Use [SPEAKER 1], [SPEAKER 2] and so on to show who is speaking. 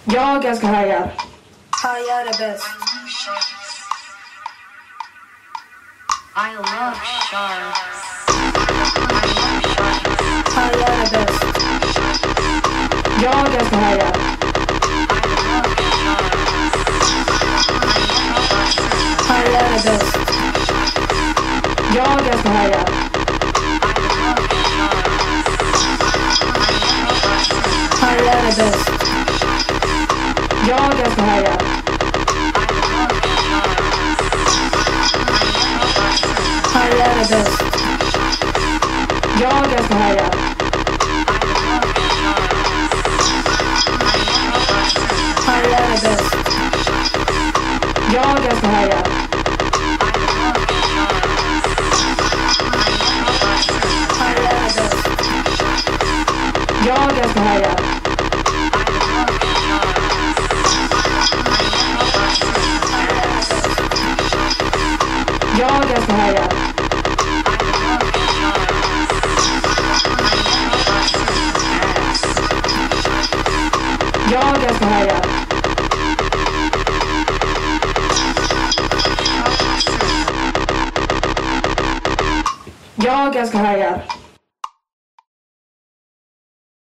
[SPEAKER 1] Jag älskar hajar.
[SPEAKER 2] Hajar är bäst.
[SPEAKER 3] I love sharks.
[SPEAKER 2] Hajar är bäst.
[SPEAKER 1] Jag älskar hajar.
[SPEAKER 2] Hajar är bäst.
[SPEAKER 1] Jag älskar hajar.
[SPEAKER 2] Hajar är bäst.
[SPEAKER 1] Jag älskar hajar.
[SPEAKER 2] Hajar är bäst.
[SPEAKER 1] Jag älskar hajar.
[SPEAKER 2] Hajar är bäst.
[SPEAKER 1] Jag älskar hajar.
[SPEAKER 2] Hajar är bäst.
[SPEAKER 1] Jag älskar hajar. Jag älskar hajar. Jag älskar hajar. Jag älskar hajar.